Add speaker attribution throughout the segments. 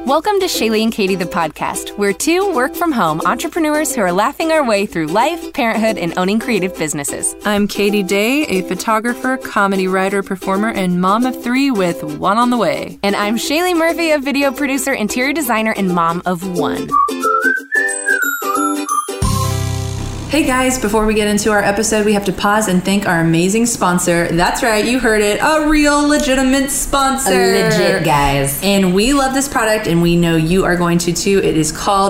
Speaker 1: Welcome to Shaylee and Katie, the podcast. We're two work-from-home entrepreneurs who are laughing our way through life, parenthood, and owning creative businesses.
Speaker 2: I'm Katie Day, a photographer, comedy writer, performer, and mom of three with one on the way.
Speaker 1: And I'm Shaylee Murphy, a video producer, interior designer, and mom of one.
Speaker 2: Hey guys, before we get into our episode, we have to pause and thank our amazing sponsor. That's right, you heard it, a real legitimate sponsor.
Speaker 3: Legit, guys.
Speaker 2: And we love this product, and we know you are going to too. It is called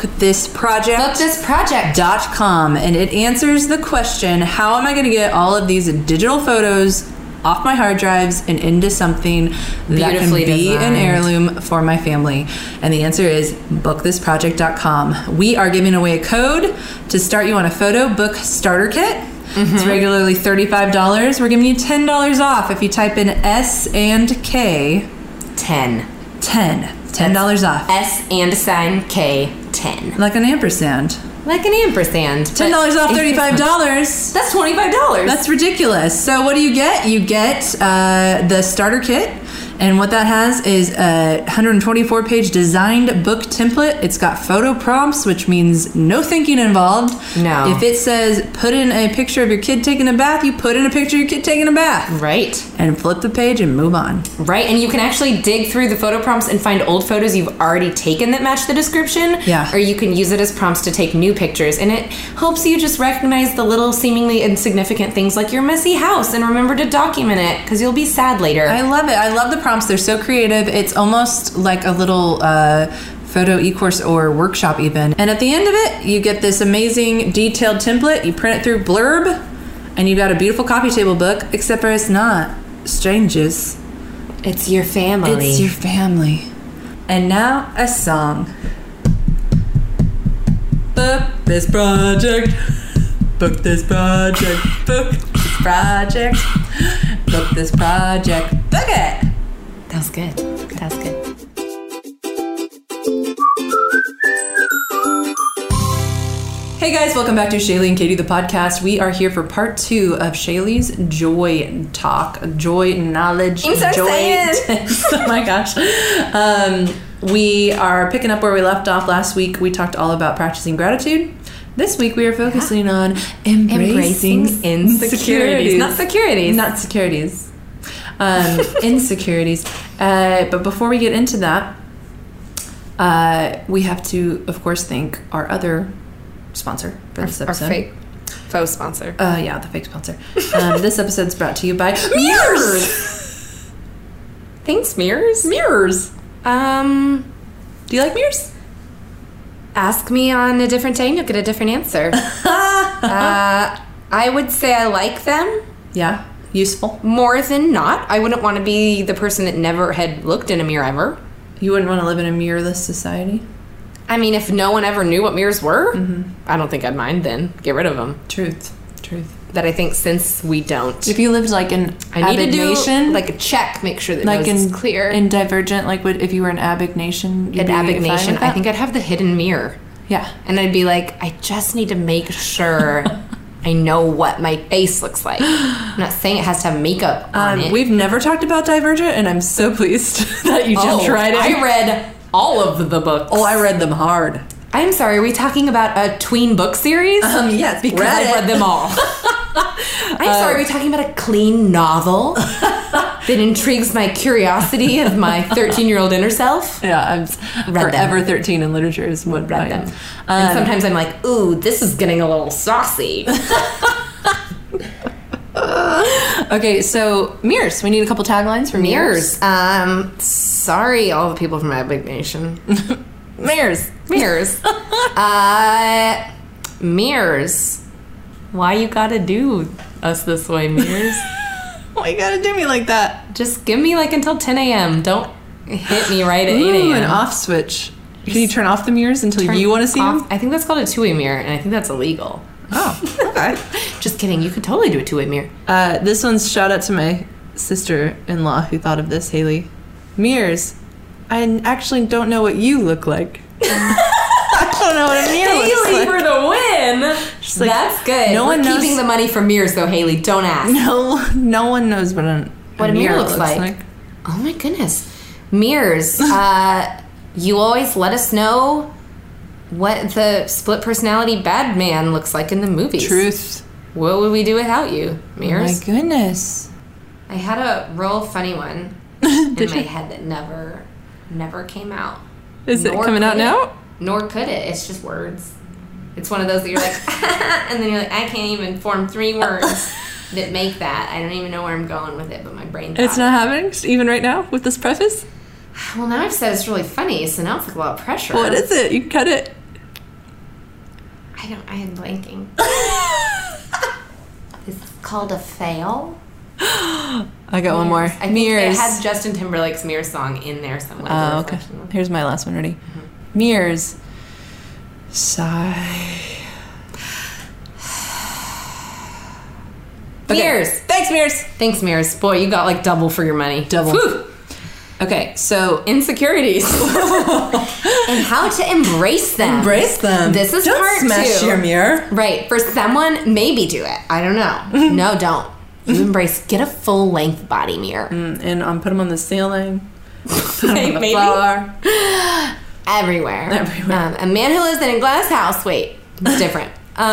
Speaker 2: BookThisProject.com, and it answers the question, how am I going to get all of these digital photos off my hard drives and into something that can be an heirloom for my family? And the answer is BookThisProject.com. We are giving away a code to start you on a photo book starter kit. It's regularly $35. We're giving you $10 off if you type in S and K.
Speaker 3: 10.
Speaker 2: $10 off.
Speaker 3: S and sign K, 10.
Speaker 2: Like an ampersand.
Speaker 3: Like an ampersand.
Speaker 2: $10 off $35.
Speaker 3: That's $25.
Speaker 2: That's ridiculous. So what do you get? You get the starter kit. And what that has is a 124-page designed book template. It's got photo prompts, which means no thinking involved.
Speaker 3: No.
Speaker 2: If it says, put in a picture of your kid taking a bath, you put in a picture of your kid taking a bath.
Speaker 3: Right.
Speaker 2: And flip the page and move on.
Speaker 3: Right, and you can actually dig through the photo prompts and find old photos you've already taken that match the description.
Speaker 2: Yeah.
Speaker 3: Or you can use it as prompts to take new pictures. And it helps you just recognize the little seemingly insignificant things like your messy house and remember to document it because you'll be sad later.
Speaker 2: I love it. I love the prompts. They're so creative. It's almost like a little photo e-course or workshop even. And at the end of it, you get this amazing detailed template. You print it through Blurb, and you've got a beautiful coffee table book, except for it's not strangers.
Speaker 3: It's your family.
Speaker 2: It's your family. And now a song. Book this project. Book this project. Book this project. Book this project. Book it!
Speaker 3: That was good. That was good.
Speaker 2: Hey guys, welcome back to Shaylee and Katie, the podcast. We are here for part 2 of Shaylee's Joy Talk. Joy, knowledge,
Speaker 3: I'm so
Speaker 2: joy. Oh my gosh. We are picking up where we left off last week. We talked all about practicing gratitude. This week we are focusing on embracing insecurities.
Speaker 3: Not securities.
Speaker 2: Not securities. Insecurities. But before we get into that, we have to, of course, thank our other sponsor for this episode.
Speaker 3: Our faux sponsor.
Speaker 2: Yeah, the fake sponsor. This episode's brought to you by Mirrors.
Speaker 3: Thanks, Mirrors.
Speaker 2: Mirrors. Do you like mirrors?
Speaker 3: Ask me on a different day and you'll get a different answer. I would say I like them.
Speaker 2: Yeah. Useful.
Speaker 3: More than not. I wouldn't want to be the person that never had looked in a mirror ever.
Speaker 2: You wouldn't want to live in a mirrorless society?
Speaker 3: I mean, if no one ever knew what mirrors were, I don't think I'd mind then. Get rid of them.
Speaker 2: Truth.
Speaker 3: That I think since we don't.
Speaker 2: If you lived like in Abignation,
Speaker 3: like a check, make sure that
Speaker 2: like
Speaker 3: it's clear.
Speaker 2: In Divergent, like if you were in Abignation,
Speaker 3: at Abignation, I think I'd have the hidden mirror.
Speaker 2: Yeah.
Speaker 3: And I'd be like, I just need to make sure I know what my face looks like. I'm not saying it has to have makeup on it.
Speaker 2: We've never talked about Divergent, and I'm so pleased that you jumped right in.
Speaker 3: I read all of the books.
Speaker 2: Oh, I read them hard.
Speaker 3: I'm sorry, are we talking about a tween book series?
Speaker 2: Yes,
Speaker 3: because I've read them all. I'm sorry, are we talking about a clean novel that intrigues my curiosity of my 13-year-old inner self?
Speaker 2: Yeah, I'm forever 13 in literature is what
Speaker 3: read them. And sometimes I'm like, ooh, this is getting a little saucy.
Speaker 2: Okay, so mirrors. We need a couple taglines for mirrors.
Speaker 3: Sorry, all the people from Abignation.
Speaker 2: Mirrors.
Speaker 3: Mirrors. Why you gotta do us this way, Mirrors?
Speaker 2: Why you gotta do me like that?
Speaker 3: Just give me like until 10 a.m. Don't hit me right at 8 a.m.
Speaker 2: An off switch. Can you turn off the mirrors until you want to see them?
Speaker 3: I think that's called a two-way mirror, and I think that's illegal.
Speaker 2: Oh, okay.
Speaker 3: Just kidding. You could totally do a two-way mirror.
Speaker 2: This one's shout out to my sister-in-law who thought of this, Haley. Mirrors. I actually don't know what you look like. I don't know what a mirror looks like.
Speaker 3: Haley for the win. Like, that's good.
Speaker 2: No one knows.
Speaker 3: Keeping the money for mirrors, though, Haley. Don't ask.
Speaker 2: No one knows what a mirror looks like.
Speaker 3: Oh my goodness. Mirrors. you always let us know what the split personality bad man looks like in the movies.
Speaker 2: Truth.
Speaker 3: What would we do without you, Mears?
Speaker 2: Oh my goodness.
Speaker 3: I had a real funny one in my head that never came out.
Speaker 2: Is it coming out now?
Speaker 3: Nor could it. It's just words. It's one of those that you're like, and then you're like, I can't even form 3 words that make that. I don't even know where I'm going with it, but my brain got
Speaker 2: It's not happening, even right now, with this preface?
Speaker 3: Well, now I've said it's really funny, so now it's like a lot of pressure.
Speaker 2: What is it? You can cut it.
Speaker 3: I am blanking. It's called a fail.
Speaker 2: I got one more.
Speaker 3: I think
Speaker 2: Mears.
Speaker 3: it has Justin Timberlake's Mears song in there somewhere.
Speaker 2: Oh, okay. Here's my last one. Ready? Mm-hmm. Mears. Sigh.
Speaker 3: Mears.
Speaker 2: Okay. Thanks, Mears.
Speaker 3: Thanks, Mears. Boy, you got like double for your money.
Speaker 2: Double.
Speaker 3: Whew.
Speaker 2: Okay, so
Speaker 3: insecurities and how to embrace them.
Speaker 2: Embrace them.
Speaker 3: This is
Speaker 2: don't
Speaker 3: part
Speaker 2: smash
Speaker 3: 2.
Speaker 2: Your mirror.
Speaker 3: Right. For someone, maybe do it. I don't know. No, don't. You embrace. Get a full length body mirror.
Speaker 2: And put them on the ceiling. Put them on the
Speaker 3: maybe.
Speaker 2: floor.
Speaker 3: Everywhere. A man who lives in a glass house. Wait, it's different.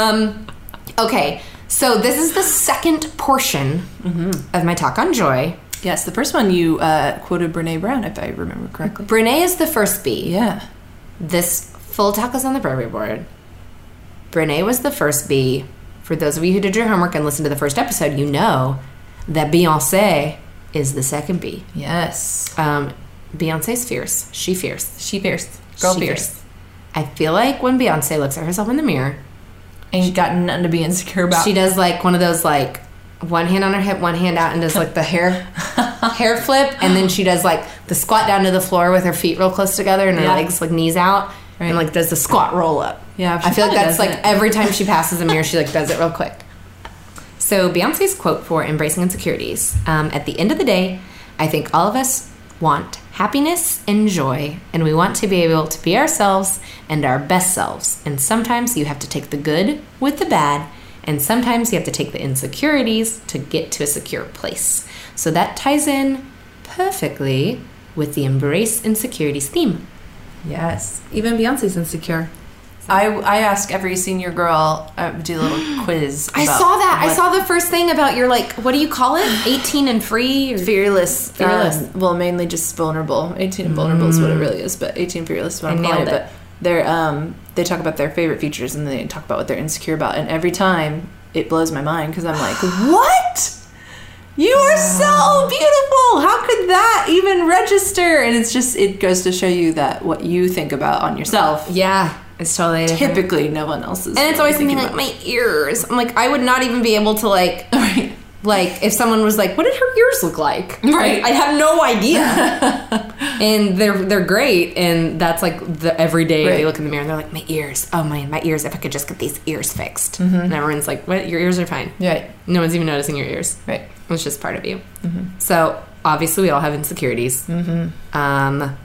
Speaker 3: Okay. So this is the second portion of my talk on joy.
Speaker 2: Yes, the first one you quoted Brene Brown, if I remember correctly.
Speaker 3: Brene is the first B.
Speaker 2: Yeah.
Speaker 3: This full talk is on the Burberry board. Brene was the first B. For those of you who did your homework and listened to the first episode, you know that Beyonce is the second B.
Speaker 2: Yes.
Speaker 3: Beyonce's fierce. She fierce.
Speaker 2: She fierce. Girl fierce.
Speaker 3: I feel like when Beyonce looks at herself in the mirror,
Speaker 2: ain't got nothing to be insecure about.
Speaker 3: She does like one of those like one hand on her hip, one hand out, and does like the hair flip, and then she does like the squat down to the floor with her feet real close together and her legs like knees out, and like does the squat roll up.
Speaker 2: Yeah,
Speaker 3: I feel like that's like every time she passes a mirror, she like does it real quick. So Beyonce's quote for embracing insecurities: at the end of the day, I think all of us want happiness and joy, and we want to be able to be ourselves and our best selves. And sometimes you have to take the good with the bad, and sometimes you have to take the insecurities to get to a secure place. So that ties in perfectly with the Embrace Insecurities theme.
Speaker 2: Yes. Even Beyonce's insecure. I ask every senior girl, do a little quiz.
Speaker 3: I saw that. I saw the first thing about your, like, what do you call it? 18 and free? Or?
Speaker 2: Fearless. Well, mainly just vulnerable. 18 and vulnerable is what it really is, but 18 fearless is what I'm calling it. But they're, they talk about their favorite features and they talk about what they're insecure about. And every time it blows my mind because I'm like, what? You are so beautiful. How could that even register? And it's just, it goes to show you that what you think about on yourself.
Speaker 3: Yeah. It's totally different.
Speaker 2: Typically no one else is.
Speaker 3: And it's always something like my ears. I'm like, I would not even be able to like, like if someone was like, what did her ears look like?
Speaker 2: Right.
Speaker 3: I have no idea. And they're great. And that's like the everyday they look in the mirror and they're like, my ears. Oh my ears. If I could just get these ears fixed. Mm-hmm. And everyone's like, what? Your ears are fine.
Speaker 2: Right.
Speaker 3: No one's even noticing your ears.
Speaker 2: Right.
Speaker 3: It's just part of you. Mm-hmm. So obviously we all have insecurities. Mm-hmm.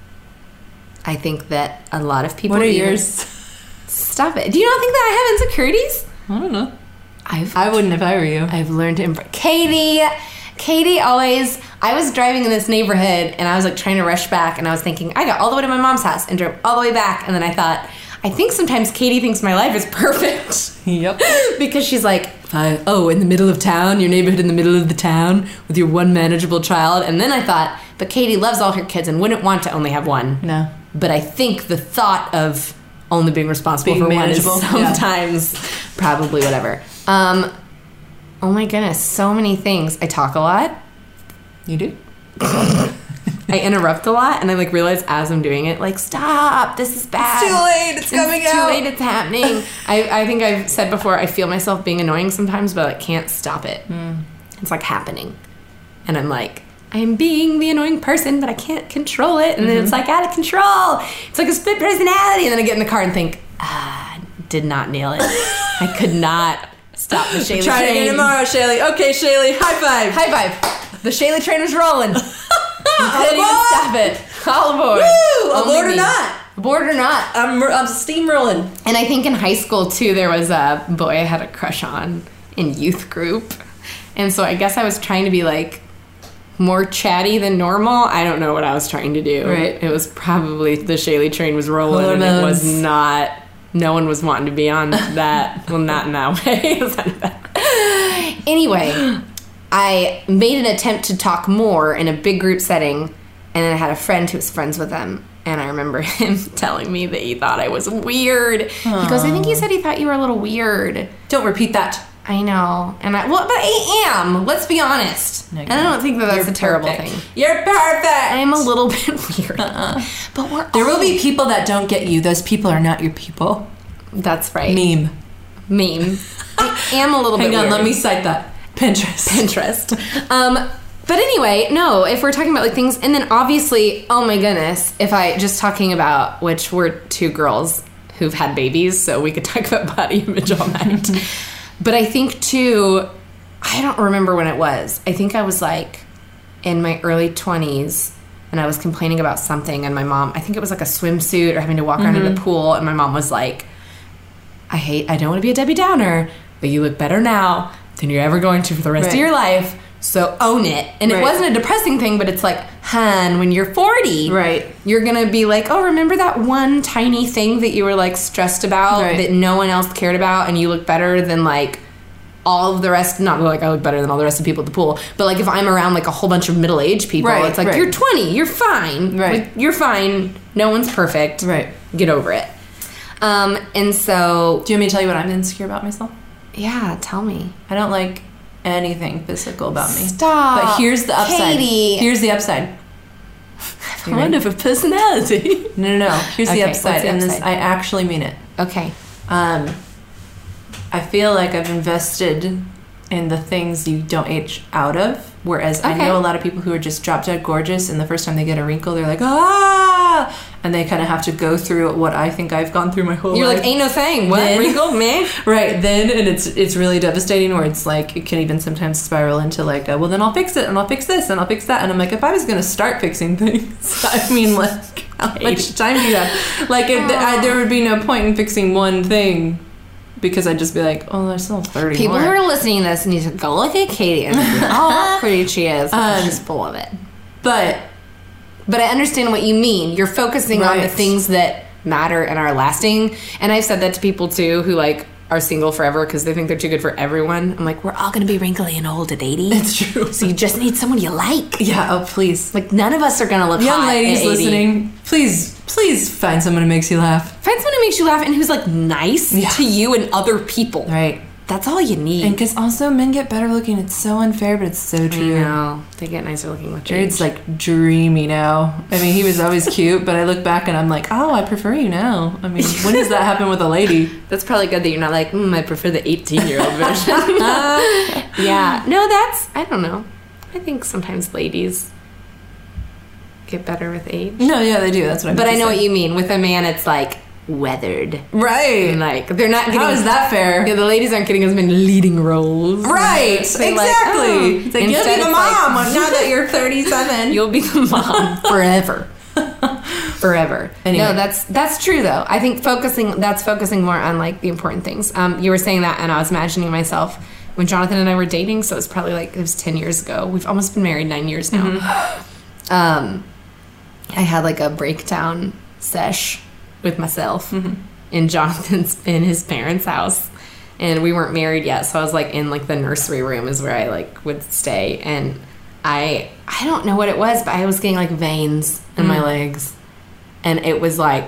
Speaker 3: I think that a lot of people...
Speaker 2: What are yours?
Speaker 3: Stop it. Do you not think that I have insecurities?
Speaker 2: I don't know. I wouldn't if I were you.
Speaker 3: I've learned to embrace... Katie always... I was driving in this neighborhood and I was like trying to rush back and I was thinking, I got all the way to my mom's house and drove all the way back. And then I thought, I think sometimes Katie thinks my life is perfect.
Speaker 2: Yep.
Speaker 3: Because she's like, in the middle of town, your neighborhood in the middle of the town with your one manageable child. And then I thought, but Katie loves all her kids and wouldn't want to only have one.
Speaker 2: No.
Speaker 3: But I think the thought of only being responsible for one is sometimes probably whatever. Oh my goodness, so many things. I talk a lot.
Speaker 2: You do?
Speaker 3: I interrupt a lot, and I like realize as I'm doing it, like, stop, this is bad.
Speaker 2: It's too late, it's coming out.
Speaker 3: Too late, it's happening. I think I've said before, I feel myself being annoying sometimes, but I can't stop it. It's like happening. And I'm like, I'm being the annoying person, but I can't control it. And then it's like out of control. It's like a split personality. And then I get in the car and think, did not nail it. I could not stop the Shaylee train.
Speaker 2: Try it again tomorrow, Shaylee. Okay, Shaylee, high five.
Speaker 3: High five. The Shaylee train was rolling. You couldn't even stop it. All aboard.
Speaker 2: Woo! Aboard or not.
Speaker 3: Aboard or not.
Speaker 2: I'm steamrolling.
Speaker 3: And I think in high school, too, there was a boy I had a crush on in youth group. And so I guess I was trying to be like more chatty than normal. I don't know what I was trying to do.
Speaker 2: Right.
Speaker 3: It was probably the Shaley train was rolling and it was not, no one was wanting to be on that. Well, not in that way. Anyway, I made an attempt to talk more in a big group setting, and then I had a friend who was friends with them, and I remember him telling me that he thought I was weird. Aww. He goes, I think he said he thought you were a little weird.
Speaker 2: Don't repeat that.
Speaker 3: I know. And but I am. Let's be honest. No, and I don't think that that's a terrible thing.
Speaker 2: You're perfect.
Speaker 3: I'm a little bit weird. But
Speaker 2: there will be people that don't get you. Those people are not your people.
Speaker 3: That's right.
Speaker 2: Meme.
Speaker 3: I am a little bit weird.
Speaker 2: Hang on, let me cite that. Pinterest.
Speaker 3: But anyway, no, if we're talking about like things, and then obviously, oh my goodness, if I just talking about, which we're two girls who've had babies, so we could talk about body image all night. But I think too, I don't remember when it was. I think I was like in my early 20s, and I was complaining about something, and my mom, I think it was like a swimsuit or having to walk around in the pool, and my mom was like, I don't want to be a Debbie Downer, but you look better now than you're ever going to for the rest of your life. So own it. And it wasn't a depressing thing, but it's like, hun, when you're 40, you're going to be like, oh, remember that one tiny thing that you were like stressed about that no one else cared about, and you look better than like all of the rest, not like I look better than all the rest of the people at the pool, but like if I'm around like a whole bunch of middle-aged people, it's like, you're 20, you're fine. Like, you're fine. No one's perfect. Get over it. And so...
Speaker 2: Do you want me to tell you what I'm insecure about myself?
Speaker 3: Yeah, tell me.
Speaker 2: I don't like anything physical about me.
Speaker 3: Stop.
Speaker 2: But here's the upside.
Speaker 3: Katie.
Speaker 2: Here's the upside.
Speaker 3: I have a personality.
Speaker 2: No. Here's the upside. And this, I actually mean it.
Speaker 3: Okay.
Speaker 2: I feel like I've invested in the things you don't age out of. Whereas I know a lot of people who are just drop dead gorgeous, and the first time they get a wrinkle, they're like, ah! And they kind of have to go through what I think I've gone through my whole life.
Speaker 3: You're like, ain't no thing. What?
Speaker 2: Then,
Speaker 3: wrinkle? Man?
Speaker 2: Right. Then, and it's really devastating, where it's like, it can even sometimes spiral into like, well, then I'll fix it, and I'll fix this, and I'll fix that. And I'm like, if I was going to start fixing things, I mean, like, how much time do you have? Like, there would be no point in fixing one thing. Because I'd just be like, oh, there's still 30
Speaker 3: People
Speaker 2: more.
Speaker 3: who are listening to this need to go look at Katie and how pretty she is. She's full of it. But I understand what you mean. You're focusing on the things that matter and are lasting. And I've said that to people, too, who, like, are single forever because they think they're too good for everyone. I'm like, we're all going to be wrinkly and old at 80.
Speaker 2: It's true.
Speaker 3: So you just need someone you like.
Speaker 2: Yeah, oh, please.
Speaker 3: Like, none of us are going to look hot
Speaker 2: Young ladies
Speaker 3: at 80.
Speaker 2: listening, please find someone who makes you laugh.
Speaker 3: Find someone who makes you laugh and who's, like, nice to you and other people.
Speaker 2: Right.
Speaker 3: That's all you need.
Speaker 2: And because also men get better looking. It's so unfair, but it's so true.
Speaker 3: I know. They get nicer looking with
Speaker 2: Jared's like dreamy now. I mean, he was always cute, but I look back and I'm like, oh, I prefer you now. I mean, when does that happen with a lady?
Speaker 3: That's probably good that you're not like, I prefer the 18-year-old version. Yeah. No, I don't know. I think sometimes ladies get better with age.
Speaker 2: No, yeah, they do. That's what I mean.
Speaker 3: But I know what you mean. With a man, it's like, weathered.
Speaker 2: Right.
Speaker 3: And like, they're not getting...
Speaker 2: How is that fair?
Speaker 3: Yeah, the ladies aren't getting as many leading roles.
Speaker 2: Right. Exactly.
Speaker 3: Like,
Speaker 2: it's like, you'll be the mom now that you're 37.
Speaker 3: You'll be the mom forever. Forever.
Speaker 2: Anyway.
Speaker 3: No, that's true though. I think that's focusing more on like the important things. You were saying that and I was imagining myself when Jonathan and I were dating, so it was probably like, it was 10 years ago. We've almost been married 9 years now. Mm-hmm. I had like a breakdown sesh with myself in his parents' house, and we weren't married yet, so I was like in like the nursery room is where I like would stay, and I don't know what it was, but I was getting like veins in my legs, and it was like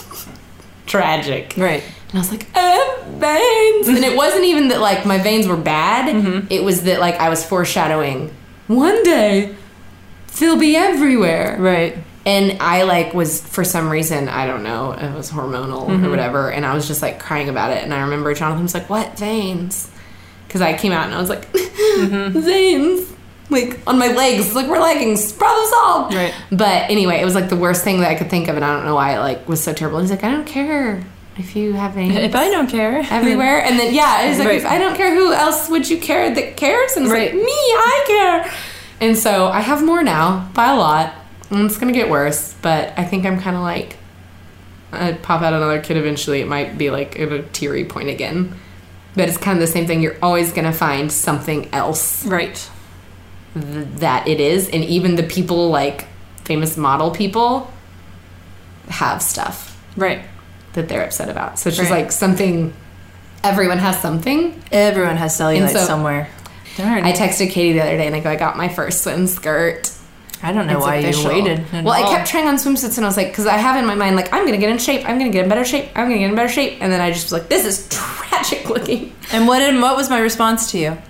Speaker 3: tragic,
Speaker 2: right?
Speaker 3: And I was like, veins, and it wasn't even that like my veins were bad, it was that like I was foreshadowing one day they'll be everywhere,
Speaker 2: right?
Speaker 3: And I, like, was, for some reason, I don't know, it was hormonal or whatever, and I was just, like, crying about it. And I remember Jonathan was like, what? Veins? Because I came out and I was like, veins. Like, on my legs. Like, we're leggings. Problem solved.
Speaker 2: Right.
Speaker 3: But anyway, it was, like, the worst thing that I could think of, and I don't know why it, like, was so terrible. And he's like, I don't care if you have veins.
Speaker 2: If I don't care.
Speaker 3: Everywhere. And then, yeah, he's like, if I don't care, who else would you care that cares? And it's like, me, I care. And so I have more now, by a lot. And it's going to get worse, but I think I'm kind of like, I'd pop out another kid eventually. It might be like at a teary point again. But it's kind of the same thing. You're always going to find something else.
Speaker 2: Right.
Speaker 3: that it is. And even the people, like, famous model people have stuff.
Speaker 2: Right.
Speaker 3: That they're upset about. So it's just like something, everyone has something.
Speaker 2: Everyone has cellulite somewhere. Darn.
Speaker 3: I texted Katie the other day and I go, I got my first swim skirt.
Speaker 2: I don't know why you waited.
Speaker 3: Well, I kept trying on swimsuits and I was like, because I have in my mind, like, I'm going to get in shape. I'm going to get in better shape. I'm going to get in better shape. And then I just was like, this is tragic looking.
Speaker 2: And what was my response to you?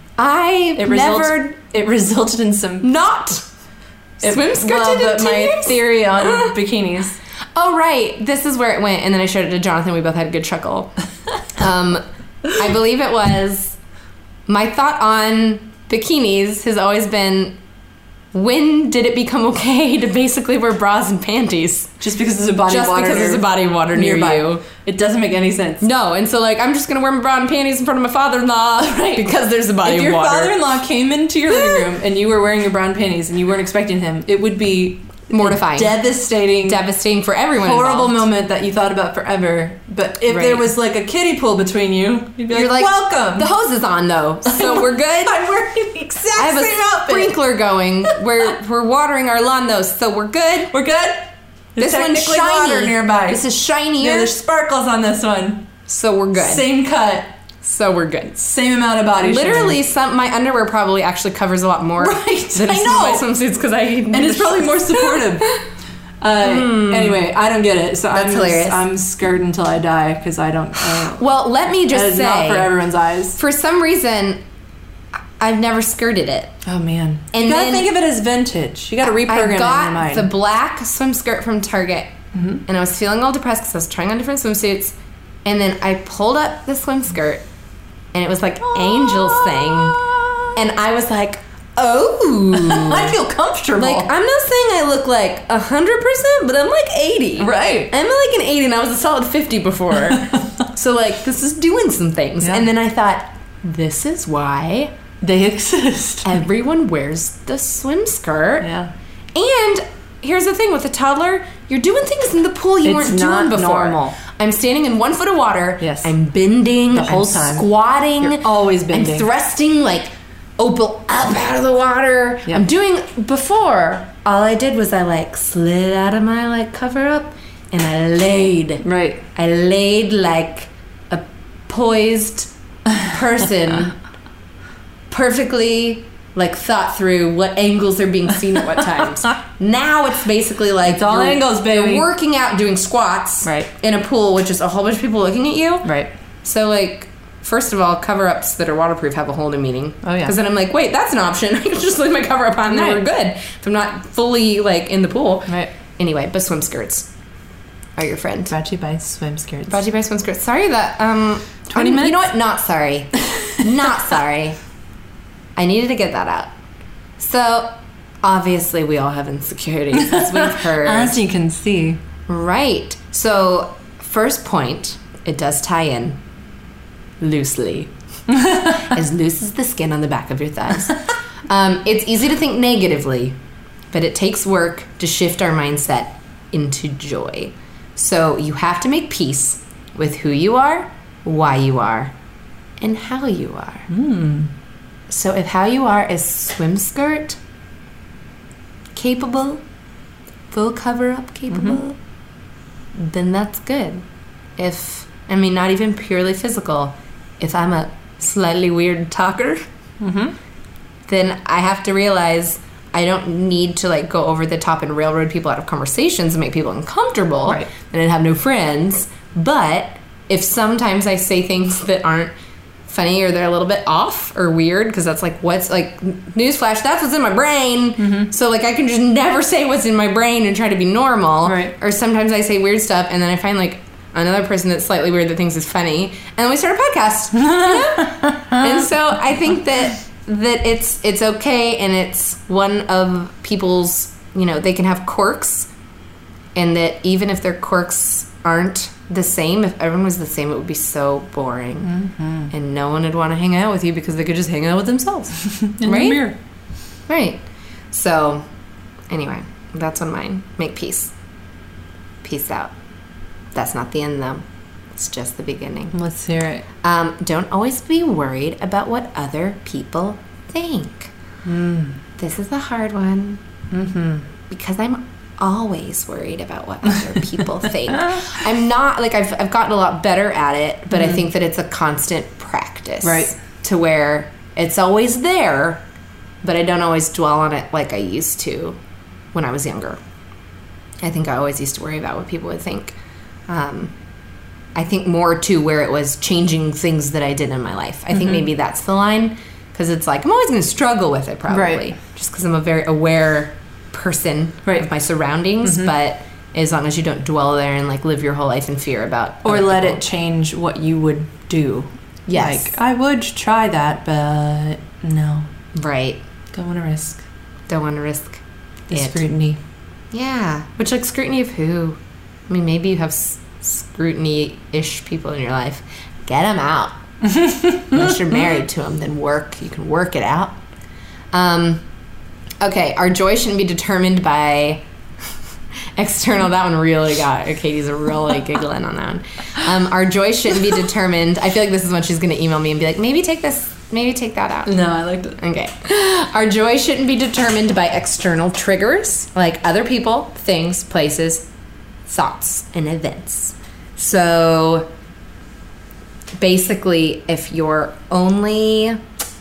Speaker 3: It
Speaker 2: resulted in some
Speaker 3: not swim skirt.
Speaker 2: But my theory on bikinis.
Speaker 3: Oh, right. This is where it went. And then I showed it to Jonathan. We both had a good chuckle. I believe it was, my thought on bikinis has always been, when did it become okay to basically wear bras and panties?
Speaker 2: Just because there's a body of water.
Speaker 3: Just because there's a body of water nearby you.
Speaker 2: It doesn't make any sense.
Speaker 3: No, and so, like, I'm just going to wear my bra and panties in front of my father-in-law right. because there's a body of water.
Speaker 2: If your father-in-law came into your living room and you were wearing your bra and panties and you weren't expecting him, it would be
Speaker 3: mortifying.
Speaker 2: Devastating
Speaker 3: for everyone
Speaker 2: horrible
Speaker 3: involved.
Speaker 2: Moment that you thought about forever. But if there was, like, a kiddie pool between you, you'd be like, welcome.
Speaker 3: The hose is on, though, so we're good.
Speaker 2: I'm wearing the exact same outfit.
Speaker 3: I have a sprinkler going. We're watering our lawn, though, so we're good.
Speaker 2: We're good?
Speaker 3: This one's shiny.
Speaker 2: Water nearby.
Speaker 3: This is shinier.
Speaker 2: Yeah, there's sparkles on this one.
Speaker 3: So we're good.
Speaker 2: Same cut.
Speaker 3: So we're good.
Speaker 2: Same amount of body
Speaker 3: Literally, my underwear probably actually covers a lot more
Speaker 2: than
Speaker 3: I know. My swimsuits because
Speaker 2: and it's probably more supportive. Anyway, I don't get it. So
Speaker 3: That's hilarious.
Speaker 2: I'm scared until I die because I don't.
Speaker 3: Well, let me just say,
Speaker 2: not for everyone's eyes.
Speaker 3: For some reason, I've never skirted it.
Speaker 2: Oh man!
Speaker 3: And
Speaker 2: you gotta think of it as vintage. You gotta reprogram it in your mind.
Speaker 3: I got the black swim skirt from Target, and I was feeling all depressed because I was trying on different swimsuits, and then I pulled up the swim skirt, and it was like Angel sang, and I was like, oh,
Speaker 2: I feel comfortable.
Speaker 3: Like, I'm not saying I look like 100%, but I'm like 80.
Speaker 2: Right.
Speaker 3: I'm like an 80, and I was a solid 50 before. So, like, this is doing some things.
Speaker 2: Yeah.
Speaker 3: And then I thought, this is why
Speaker 2: they exist.
Speaker 3: Everyone wears the swim skirt.
Speaker 2: Yeah.
Speaker 3: And here's the thing with a toddler, you're doing things in the pool you weren't doing before.
Speaker 2: Normal.
Speaker 3: I'm standing in 1 foot of water.
Speaker 2: Yes.
Speaker 3: I'm bending.
Speaker 2: The whole
Speaker 3: I'm
Speaker 2: time.
Speaker 3: Squatting.
Speaker 2: You're always bending.
Speaker 3: I'm thrusting, like, Opal up out of the water.
Speaker 2: Yep.
Speaker 3: I'm doing, before, all I did was I, like, slid out of my, like, cover up, and I laid.
Speaker 2: Right.
Speaker 3: I laid like a poised person, perfectly, like, thought through what angles are being seen at what times. Now it's basically like
Speaker 2: it's all angles, baby.
Speaker 3: You're working out doing squats in a pool with just a whole bunch of people looking at you.
Speaker 2: Right.
Speaker 3: So, like, first of all, cover-ups that are waterproof have a whole new meaning.
Speaker 2: Oh, yeah.
Speaker 3: Because then I'm like, wait, that's an option. I can just leave my cover-up on and then we're good. If I'm not fully, like, in the pool.
Speaker 2: Right.
Speaker 3: Anyway, but swim skirts are your friend.
Speaker 2: Brought to you by swim skirts.
Speaker 3: Brought to you by swim skirts. Sorry that,
Speaker 2: 20 minutes?
Speaker 3: You know what? Not sorry. Not sorry. I needed to get that out. So, obviously, we all have insecurities, as we've heard.
Speaker 2: As you can see.
Speaker 3: Right. So, first point, it does tie in loosely. As loose as the skin on the back of your thighs. It's easy to think negatively, but it takes work to shift our mindset into joy. So, you have to make peace with who you are, why you are, and how you are. So if how you are is swim skirt capable, full cover up capable, then that's good. If, I mean, not even purely physical, if I'm a slightly weird talker, then I have to realize I don't need to, like, go over the top and railroad people out of conversations and make people uncomfortable and then have no friends. But if sometimes I say things that aren't funny or they're a little bit off or weird, because that's like what's, like, newsflash, that's what's in my brain. So, like, I can just never say what's in my brain and try to be normal. Or sometimes I say weird stuff and then I find, like, another person that's slightly weird that thinks is funny, and then we start a podcast. You know? And so I think that it's okay, and it's one of people's, you know, they can have quirks, and that even if their quirks aren't the same, if everyone was the same, it would be so boring, and no one would want to hang out with you because they could just hang out with themselves.
Speaker 2: In the mirror.
Speaker 3: Right. So, anyway, that's on mine. Make peace. Peace out. That's not the end, though. It's just the beginning.
Speaker 2: Let's hear it.
Speaker 3: Don't always be worried about what other people think. This is a hard one. Because I'm always worried about what other people think. I'm not, like, I've gotten a lot better at it, but I think that it's a constant practice.
Speaker 2: Right.
Speaker 3: To where it's always there, but I don't always dwell on it like I used to when I was younger. I think I always used to worry about what people would think. I think more to where it was changing things that I did in my life. I think maybe that's the line, because it's like, I'm always going to struggle with it probably.
Speaker 2: Right.
Speaker 3: Just because I'm a very aware person of my surroundings, but as long as you don't dwell there and like live your whole life in fear about
Speaker 2: or let it change what you would do.
Speaker 3: Yes.
Speaker 2: Like, I would try that, but no.
Speaker 3: Right.
Speaker 2: Don't want to risk.
Speaker 3: Don't want to risk
Speaker 2: the scrutiny.
Speaker 3: Yeah. Which, like, scrutiny of who? I mean, maybe you have scrutiny-ish people in your life. Get them out. Unless you're married to them, then you can work it out. Okay, our joy shouldn't be determined by external. That one really got Katie's really giggling on that one. Our joy shouldn't be determined. I feel like this is when she's going to email me and be like, maybe take that out.
Speaker 2: No, I liked it.
Speaker 3: Okay. Our joy shouldn't be determined by external triggers, like other people, things, places, thoughts, and events. So basically, if you're only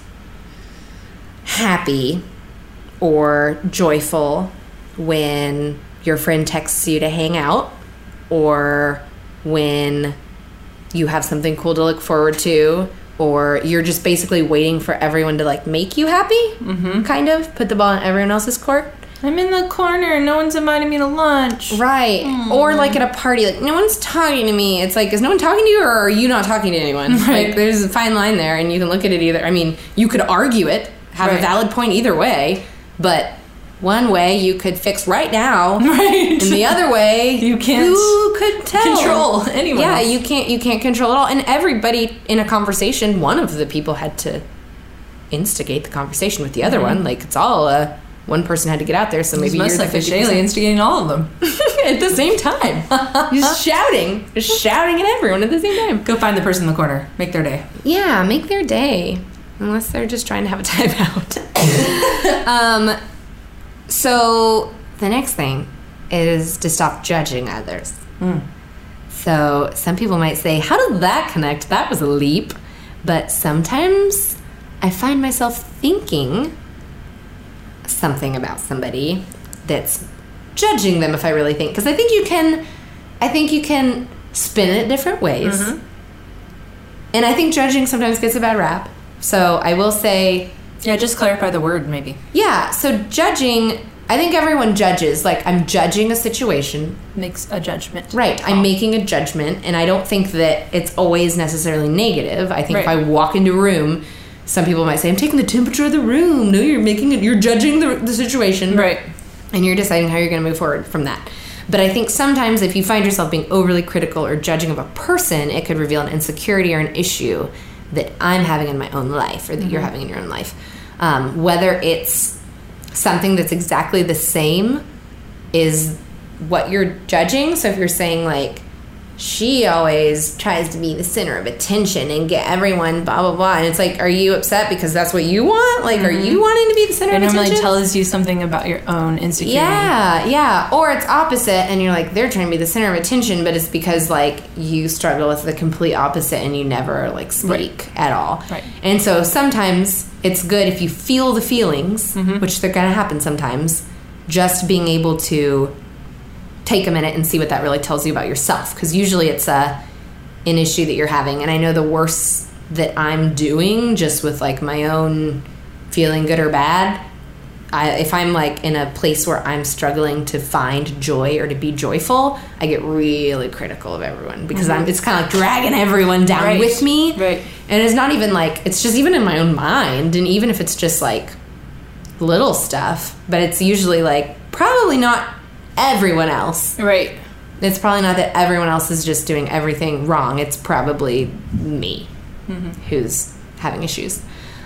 Speaker 3: happy or joyful when your friend texts you to hang out, or when you have something cool to look forward to, or you're just basically waiting for everyone to like make you happy, kind of put the ball in everyone else's court.
Speaker 2: I'm in the corner, no one's inviting me to lunch.
Speaker 3: Right. Or like at a party, like, no one's talking to me. It's like, is no one talking to you, or are you not talking to anyone?
Speaker 2: Right.
Speaker 3: Like, there's a fine line there, and you can look at it either. I mean, you could argue it, have a valid point either way, but one way you could fix right now, and the other way
Speaker 2: you can't.
Speaker 3: Who could tell?
Speaker 2: Control anyone.
Speaker 3: Yeah, you can't control it all. And everybody in a conversation, one of the people had to instigate the conversation with the other one. Like, it's all one person had to get out there, so maybe you're the 50%.
Speaker 2: instigating all of them
Speaker 3: at the same time. Just shouting at everyone at the same time.
Speaker 2: Go find the person in the corner. Make their day.
Speaker 3: Yeah, make their day. Unless they're just trying to have a timeout. So the next thing is to stop judging others. So some people might say, how did that connect? That was a leap. But sometimes I find myself thinking something about somebody that's judging them, if I really think, because I think you can spin it different ways. And I think judging sometimes gets a bad rap. So I will say,
Speaker 2: yeah, just clarify the word, maybe.
Speaker 3: Yeah, so judging, I think everyone judges. Like, I'm judging a situation.
Speaker 2: Makes a judgment.
Speaker 3: Right, I'm making a judgment, and I don't think that it's always necessarily negative. I think if I walk into a room, some people might say, I'm taking the temperature of the room. No, you're judging the situation.
Speaker 2: Right.
Speaker 3: And you're deciding how you're going to move forward from that. But I think sometimes if you find yourself being overly critical or judging of a person, it could reveal an insecurity or an issue that I'm having in my own life, or that you're having in your own life. Whether it's something that's exactly the same is what you're judging. So if you're saying, like, she always tries to be the center of attention and get everyone blah, blah, blah. And it's like, are you upset because that's what you want? Like, are you wanting to be the center of attention?
Speaker 2: It normally tells you something about your own insecurity.
Speaker 3: Yeah. Or it's opposite, and you're like, they're trying to be the center of attention, but it's because, like, you struggle with the complete opposite and you never, like, speak at all.
Speaker 2: Right.
Speaker 3: And so sometimes it's good if you feel the feelings, which they're going to happen sometimes, just being able to take a minute and see what that really tells you about yourself, because usually it's an issue that you're having. And I know the worse that I'm doing just with, like, my own feeling good or bad, if I'm, like, in a place where I'm struggling to find joy or to be joyful, I get really critical of everyone, because it's kind of like dragging everyone down with me.
Speaker 2: Right.
Speaker 3: And it's not even like, it's just even in my own mind, and even if it's just like little stuff, but it's usually like probably not everyone else.
Speaker 2: Right.
Speaker 3: It's probably not that everyone else is just doing everything wrong. It's probably me who's having issues.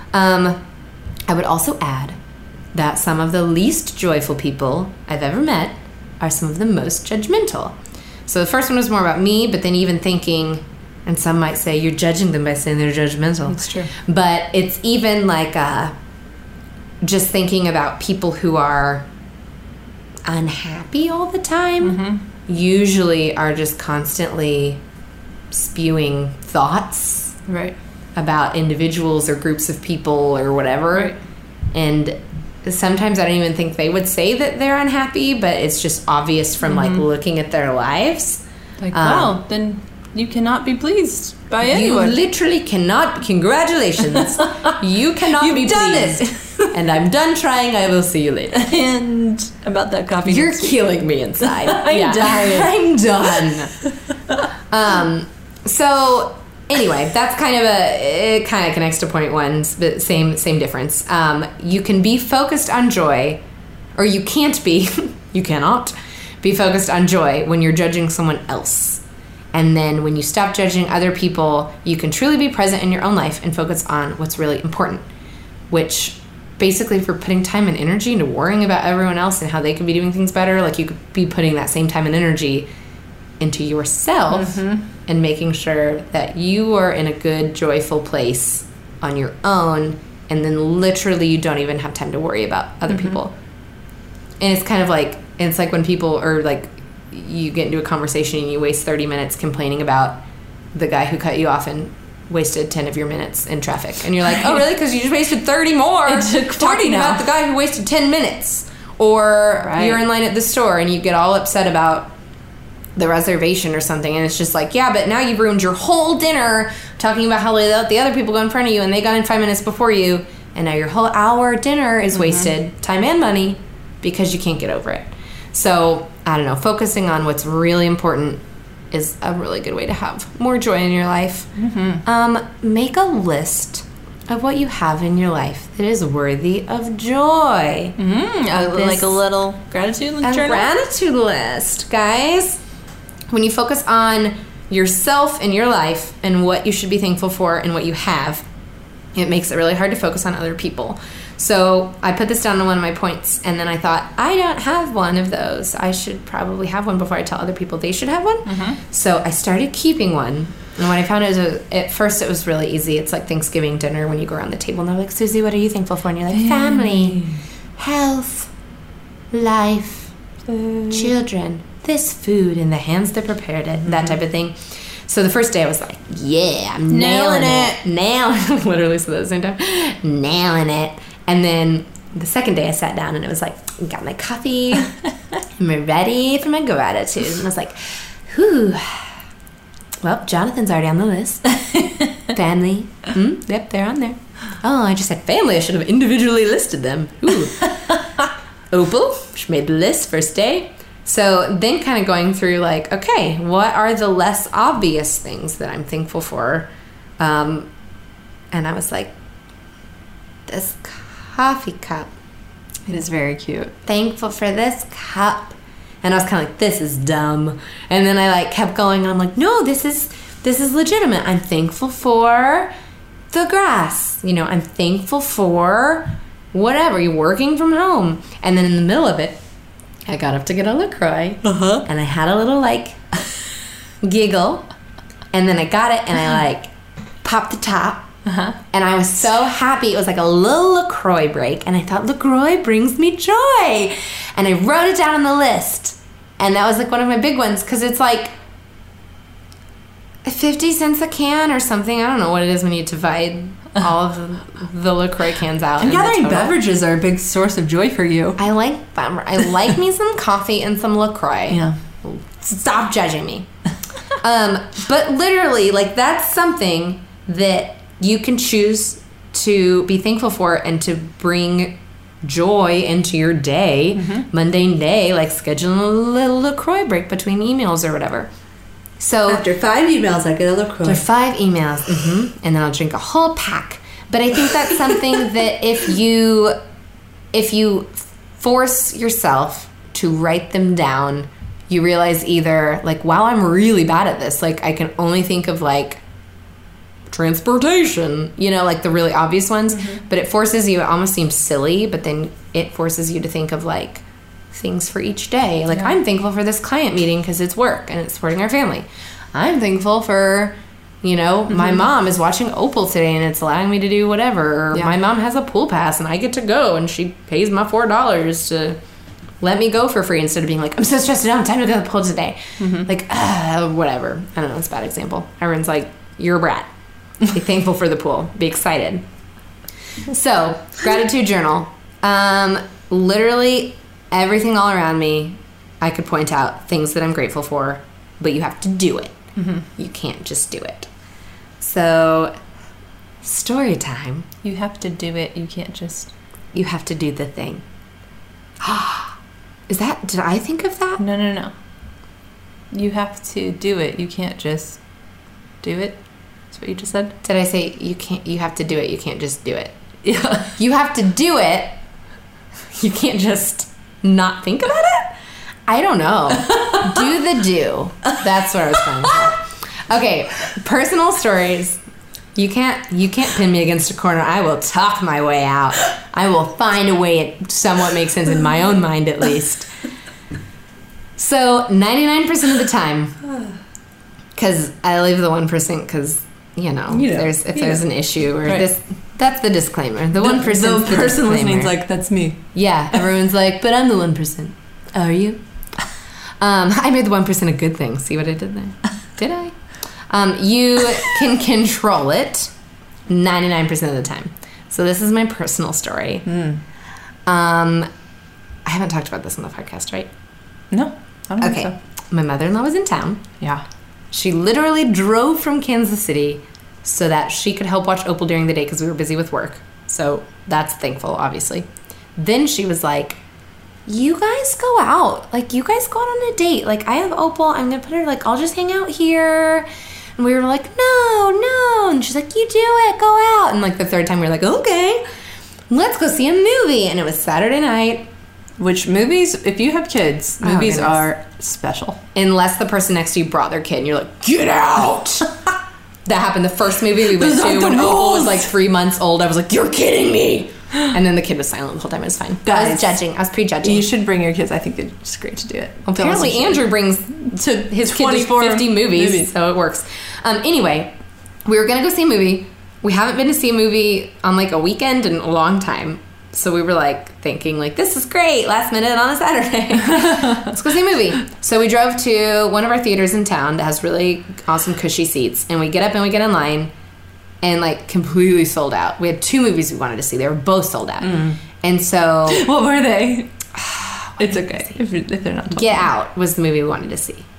Speaker 3: I would also add that some of the least joyful people I've ever met are some of the most judgmental. So the first one was more about me, but then even thinking, and some might say you're judging them by saying they're judgmental.
Speaker 2: That's true.
Speaker 3: But it's even like just thinking about people who are unhappy all the time usually are just constantly spewing thoughts about individuals or groups of people or whatever. And sometimes I don't even think they would say that they're unhappy, but it's just obvious from like looking at their lives.
Speaker 2: Like, well, then you cannot be pleased by anyone.
Speaker 3: You literally cannot. Congratulations. You cannot be pleased. You've done it. And I'm done trying. I will see you later.
Speaker 2: And about that coffee.
Speaker 3: You're killing me inside.
Speaker 2: I'm dying.
Speaker 3: I'm done. So anyway, that's kind of it kind of connects to point one, but same difference. You can be focused on joy, or you can't be. You cannot be focused on joy when you're judging someone else. And then when you stop judging other people, you can truly be present in your own life and focus on what's really important, which basically, if you're putting time and energy into worrying about everyone else and how they could be doing things better, like you could be putting that same time and energy into yourself and making sure that you are in a good, joyful place on your own, and then literally you don't even have time to worry about other people. And it's kind of like, it's like when people are like, you get into a conversation and you waste 30 minutes complaining about the guy who cut you off and wasted 10 of your minutes in traffic. And you're like, oh, really? Because you just wasted 30 more talking about the guy who wasted 10 minutes. Or you're in line at the store and you get all upset about the reservation or something. And it's just like, yeah, but now you've ruined your whole dinner talking about how they let the other people go in front of you and they got in 5 minutes before you. And now your whole hour dinner is wasted, time and money, because you can't get over it. So, I don't know, focusing on what's really important is a really good way to have more joy in your life. Make a list of what you have in your life that is worthy of joy.
Speaker 2: Like a little gratitude journal?
Speaker 3: A gratitude list, guys. When you focus on yourself and your life and what you should be thankful for and what you have, it makes it really hard to focus on other people. So I put this down on one of my points, and then I thought, I don't have one of those. I should probably have one before I tell other people they should have one. So I started keeping one. And what I found is, at first it was really easy. It's like Thanksgiving dinner when you go around the table, and they're like, Susie, what are you thankful for? And you're like, family, health, life, children, this food, and the hands that prepared it, that type of thing. So the first day I was like, yeah, I'm nailing it. Literally said that at the same time. Nailing it. And then the second day I sat down and it was like, got my coffee. I'm ready for my gratitude. And I was like, whew. Well, Jonathan's already on the list. Family. Yep, they're on there. Oh, I just said family. I should have individually listed them. Ooh. Opal, she made the list first day. So then kind of going through like, okay, what are the less obvious things that I'm thankful for? And I was like, this coffee cup.
Speaker 2: It is very cute.
Speaker 3: Thankful for this cup. And I was kind of like, this is dumb. And then I like kept going and I'm like, no, this is legitimate. I'm thankful for the grass. You know, I'm thankful for whatever. You're working from home. And then in the middle of it, I got up to get a LaCroix. And I had a little like giggle. And then I got it and I like popped the top. And I was so happy. It was like a little LaCroix break. And I thought, LaCroix brings me joy. And I wrote it down on the list. And that was like one of my big ones. Because it's like 50 cents a can or something. I don't know what it is when you divide all of the LaCroix cans out.
Speaker 2: And gathering beverages are a big source of joy for you.
Speaker 3: I like them. I like me some coffee and some LaCroix.
Speaker 2: Yeah.
Speaker 3: Stop judging me. But literally, like, that's something that you can choose to be thankful for and to bring joy into your day, mundane day, like scheduling a little LaCroix break between emails or whatever. So
Speaker 2: after 5 emails, I get a LaCroix.
Speaker 3: After 5 emails, and then I'll drink a whole pack. But I think that's something that if you force yourself to write them down, you realize either like, wow, I'm really bad at this. Like I can only think of like transportation, you know, like the really obvious ones, but it forces you, it almost seems silly, but then it forces you to think of like things for each day. Like I'm thankful for this client meeting because it's work and it's supporting our family. I'm thankful for You know, my mom is watching Opal today and it's allowing me to do whatever. Or my mom has a pool pass and I get to go and she pays my $4 to let me go for free instead of being like, I'm so stressed out, time to go to the pool today. Like, whatever. I don't know, it's a bad example. Everyone's like, you're a brat. Be thankful for the pool. Be excited. So, gratitude journal. Literally everything all around me, I could point out things that I'm grateful for, but you have to do it. You can't just do it. So, story time.
Speaker 2: You have to do it. You can't just...
Speaker 3: You have to do the thing. Did I think of that?
Speaker 2: No. You have to do it. You can't just do it. That's what you just said?
Speaker 3: Did I say you have to do it, you can't just do it?
Speaker 2: Yeah.
Speaker 3: You have to do it. You can't just not think about it? I don't know. Do the do. That's what I was trying to say. Okay, personal stories. You can't pin me against a corner. I will talk my way out. I will find a way it somewhat makes sense in my own mind, at least. So 99% of the time, because I leave the 1% because there's an issue or this. That's the disclaimer. The 1%. The person listening's
Speaker 2: like, that's me.
Speaker 3: Yeah, everyone's like, but I'm the 1%. Are you? I made the 1% a good thing. See what I did there? Did I? You can control it 99% of the time. So this is my personal story. I haven't talked about this on the podcast, right?
Speaker 2: No, I don't think so.
Speaker 3: My mother-in-law was in town.
Speaker 2: Yeah.
Speaker 3: She literally drove from Kansas City so that she could help watch Opal during the day because we were busy with work. So that's thankful, obviously. Then she was like, you guys go out. Like, you guys go out on a date. Like, I have Opal. I'm going to put her, like, I'll just hang out here. And we were like, no. And she's like, you do it. Go out. And, like, the third time we were like, okay, let's go see a movie. And it was Saturday night.
Speaker 2: Which movies, if you have kids, movies are special.
Speaker 3: Unless the person next to you brought their kid and you're like, get out. That happened the first movie we went to when Opal was like 3 months old. I was like, you're kidding me. And then the kid was silent the whole time. It was fine.
Speaker 2: Guys,
Speaker 3: I was judging. I was prejudging.
Speaker 2: You should bring your kids. I think it's great to do it.
Speaker 3: Well, apparently Andrew brings to his kid 50 movies, so it works. Anyway, we were going to go see a movie. We haven't been to see a movie on like a weekend in a long time. So we were like thinking like, this is great, last minute on a Saturday. Let's go see a movie. So we drove to one of our theaters in town that has really awesome cushy seats. And we get up and we get in line and like completely sold out. We had 2 movies we wanted to see. They were both sold out. And so...
Speaker 2: What were they? It's okay if they're not talking.
Speaker 3: Get Out was the movie we wanted to see.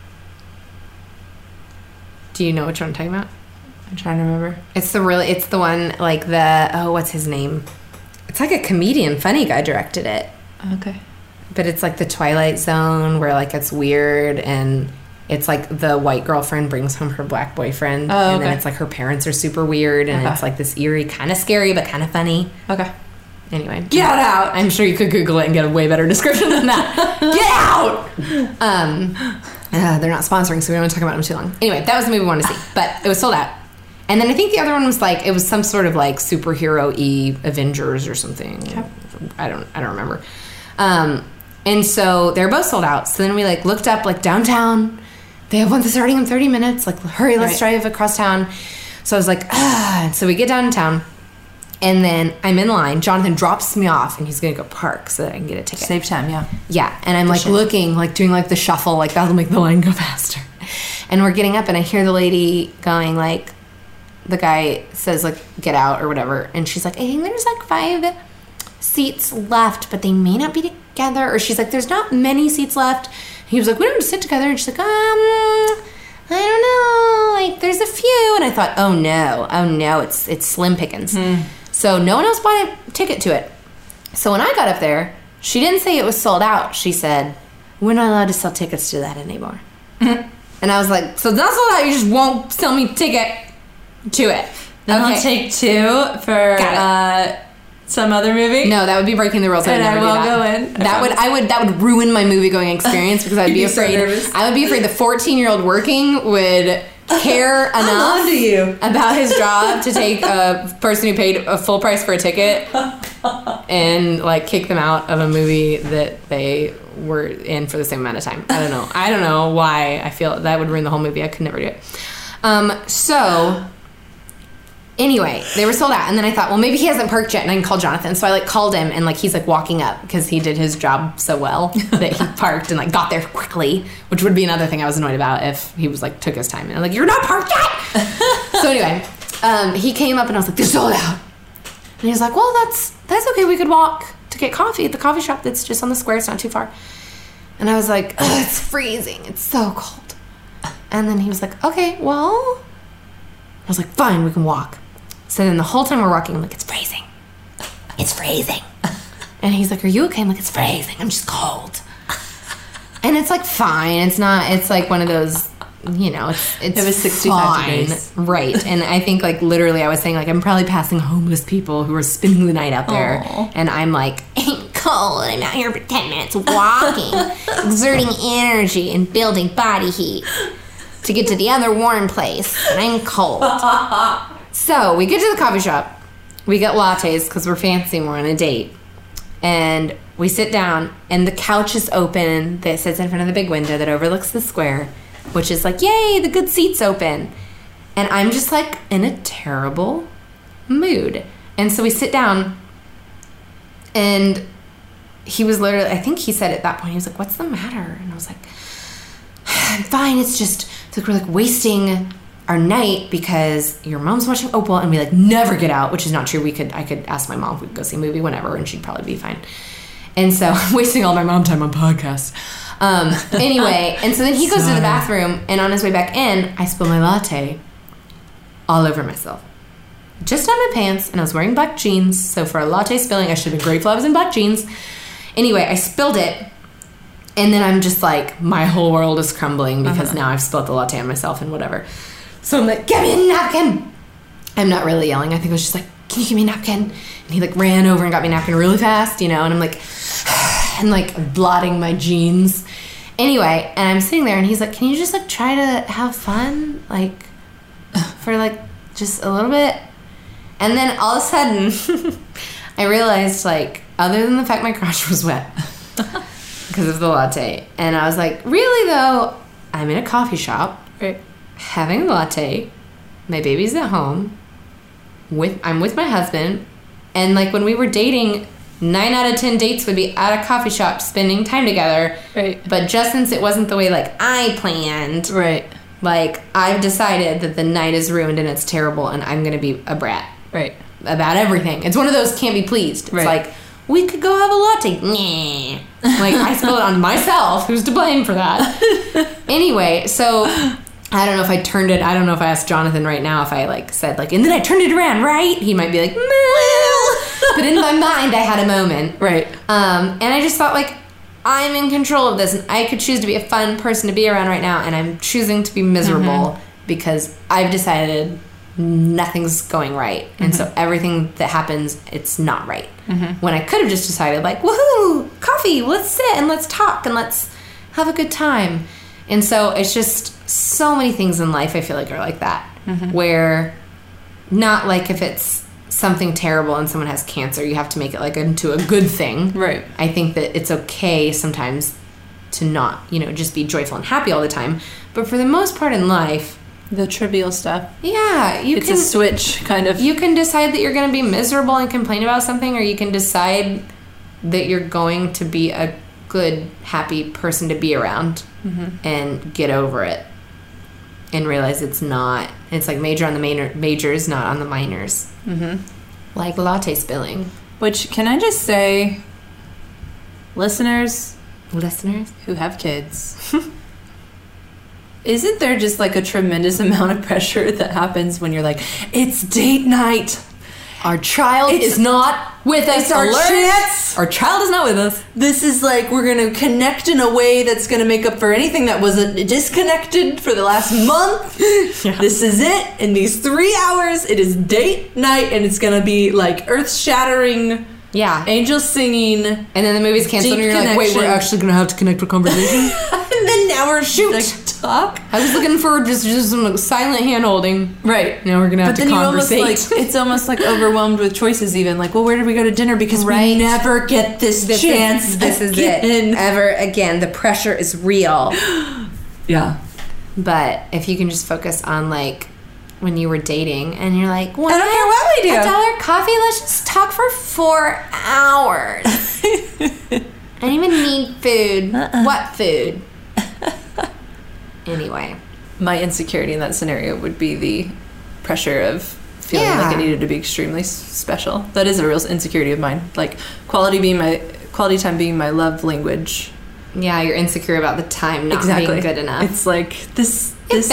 Speaker 3: Do you know which one I'm talking about?
Speaker 2: I'm trying to remember.
Speaker 3: It's the one like what's his name? It's like a comedian, funny guy directed it.
Speaker 2: Okay.
Speaker 3: But it's like the Twilight Zone where like it's weird and it's like the white girlfriend brings home her black boyfriend. And then it's like her parents are super weird and it's like this eerie, kind of scary but kind of funny.
Speaker 2: Okay.
Speaker 3: Anyway.
Speaker 2: Get Out!
Speaker 3: I'm sure you could Google it and get a way better description than that. Get Out! They're not sponsoring, so we don't want to talk about them too long. Anyway, that was the movie we wanted to see. But it was sold out. And then I think the other one was like, it was some sort of like superhero-y Avengers or something. Okay. I don't remember. And so they're both sold out. So then we like looked up like downtown. They have one that's starting in 30 minutes. Like, hurry, let's drive across town. So I was like, So we get downtown. And then I'm in line. Jonathan drops me off and he's going to go park so that I can get a ticket.
Speaker 2: Save time, yeah.
Speaker 3: Yeah. And I'm like looking, like doing like the shuffle. Like that'll make the line go faster. And we're getting up and I hear the lady going like, the guy says like get out or whatever and she's like, I think there's like 5 seats left but they may not be together, or she's like, there's not many seats left. He was like, we don't sit together, and she's like, I don't know, like there's a few. And I thought, oh no, it's slim pickings. So no one else bought a ticket to it. So when I got up there, she didn't say it was sold out. She said, we're not allowed to sell tickets to that anymore. And I was like, so that's sold out, you just won't sell me a ticket to it.
Speaker 2: Then I'll take 2 for some other movie.
Speaker 3: No, that would be breaking the rules.
Speaker 2: And I will go in.
Speaker 3: That would ruin my movie going experience because I'd be afraid.
Speaker 2: So
Speaker 3: I would be afraid the 14-year-old working would care enough about his job to take a person who paid a full price for a ticket and like kick them out of a movie that they were in for the same amount of time. I don't know why I feel that would ruin the whole movie. I could never do it. So anyway, they were sold out, and then I thought, well, maybe he hasn't parked yet, and I can call Jonathan. So I like called him, and like he's like walking up because he did his job so well that he parked and like got there quickly, which would be another thing I was annoyed about if he was like took his time. And I'm like, you're not parked yet. So anyway, he came up, and I was like, they're sold out. And he was like, well, that's okay. We could walk to get coffee at the coffee shop that's just on the square. It's not too far. And I was like, oh, it's freezing. It's so cold. And then he was like, okay, well. I was like, fine, we can walk. So then the whole time we're walking, I'm like, it's freezing. It's freezing. And he's like, are you okay? I'm like, it's freezing. I'm just cold. And it's like, fine. It's not, it's like one of those, you know, it
Speaker 2: was 65 degrees.
Speaker 3: Right. And I think like literally I was saying like, I'm probably passing homeless people who are spending the night out there.
Speaker 2: Aww.
Speaker 3: And I'm like, ain't cold. I'm out here for 10 minutes walking, exerting energy and building body heat to get to the other warm place. And I'm cold. So we get to the coffee shop, we get lattes because we're fancy, we're on a date, and we sit down, and the couch is open that sits in front of the big window that overlooks the square, which is like, yay, the good seat's open. And I'm just like in a terrible mood. And so we sit down, and he was literally, I think he said at that point, he was like, what's the matter? And I was like, I'm fine, it's just, it's like we're like wasting our night because your mom's watching Opal and we like never get out, which is not true. I could ask my mom if we could go see a movie whenever and she'd probably be fine. And so I'm wasting all my mom time on podcasts. Anyway, and so then he goes to the bathroom, and on his way back in, I spill my latte all over myself. Just on my pants, and I was wearing black jeans, so for a latte spilling, I should have been grateful I was in black jeans. Anyway, I spilled it, and then I'm just like, my whole world is crumbling because now I've spilled the latte on myself and whatever. So I'm like, give me a napkin. I'm not really yelling. I think I was just like, can you give me a napkin? And he like ran over and got me a napkin really fast, you know, and I'm like, and like blotting my jeans. Anyway, and I'm sitting there and he's like, can you just like try to have fun? Like for like just a little bit. And then all of a sudden I realized like, other than the fact my crotch was wet because of the latte. And I was like, really though, I'm in a coffee shop.
Speaker 2: Right.
Speaker 3: Having a latte, my baby's at home, I'm with my husband, and like when we were dating, 9 out of 10 dates would be at a coffee shop spending time together.
Speaker 2: Right.
Speaker 3: But just since it wasn't the way like I planned,
Speaker 2: right,
Speaker 3: like I've decided that the night is ruined and it's terrible and I'm gonna be a brat.
Speaker 2: Right.
Speaker 3: About everything. It's one of those can't be pleased. It's like, we could go have a latte. Nah. Like I spilled it on myself. Who's to blame for that? Anyway, so I don't know if I turned it, I don't know if I asked Jonathan right now if I like said like, and then I turned it around, right? He might be like, well. But in my mind I had a moment.
Speaker 2: Right.
Speaker 3: And I just thought like, I'm in control of this and I could choose to be a fun person to be around right now and I'm choosing to be miserable because I've decided nothing's going right. And so everything that happens, it's not right. When I could have just decided like, woohoo, coffee, let's sit and let's talk and let's have a good time. And so it's just so many things in life I feel like are like that, where not like if it's something terrible and someone has cancer, you have to make it like into a good thing.
Speaker 2: Right.
Speaker 3: I think that it's okay sometimes to not, you know, just be joyful and happy all the time. But for the most part in life,
Speaker 2: the trivial stuff.
Speaker 3: Yeah,
Speaker 2: it's a switch kind of.
Speaker 3: You can decide that you're going to be miserable and complain about something, or you can decide that you're going to be a good, happy person to be around and get over it and realize it's like major on the majors, not on the minors. Like latte spilling.
Speaker 2: Which, can I just say, listeners
Speaker 3: who
Speaker 2: have kids, isn't there just like a tremendous amount of pressure that happens when you're like, it's date night.
Speaker 3: Our child is not with us.
Speaker 2: It's our chance.
Speaker 3: Our child is not with us.
Speaker 2: This is like, we're going to connect in a way that's going to make up for anything that wasn't disconnected for the last month. Yeah. This is it. In these 3 hours, it is date night, and it's going to be like earth-shattering.
Speaker 3: Yeah.
Speaker 2: Angels singing.
Speaker 3: And then the movie's canceled, and you're like, wait, we're actually going to have to connect with conversation?
Speaker 2: And then now we're like, talk.
Speaker 3: I was looking for just some silent hand holding.
Speaker 2: Right.
Speaker 3: Now we're going to have to conversate.
Speaker 2: It's almost like overwhelmed with choices even. Like, well, where did we go to dinner? Because we never get this chance
Speaker 3: this again. Is it. Ever again. The pressure is real.
Speaker 2: Yeah.
Speaker 3: But if you can just focus on, like, when you were dating and you're like, what?
Speaker 2: I don't care what we do.
Speaker 3: $1 coffee? Let's just talk for 4 hours. I don't even need food. What food? Anyway.
Speaker 2: My insecurity in that scenario would be the pressure of feeling like it needed to be extremely special. That is a real insecurity of mine. Like, quality time being my love language.
Speaker 3: Yeah, you're insecure about the time not being good enough.
Speaker 2: It's like this